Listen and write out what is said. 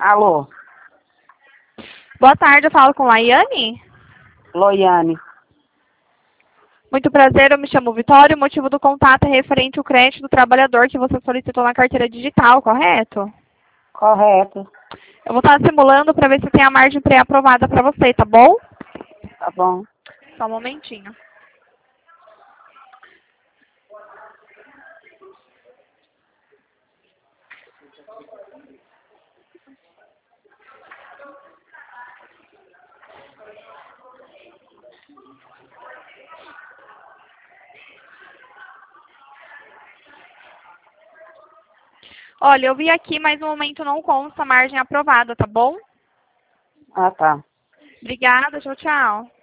Alô, Boa tarde, eu falo com Laiane. Loiane. Muito prazer, eu me chamo Vitória. O motivo do contato é referente ao crédito do trabalhador que você solicitou na carteira digital, correto? Correto. Eu vou estar simulando para ver se tem a margem pré-aprovada para você, tá bom? Tá bom. Só um momentinho. Olha, eu vi aqui, mas no momento não consta a margem aprovada, tá bom? Ah, tá. Obrigada, tchau, tchau.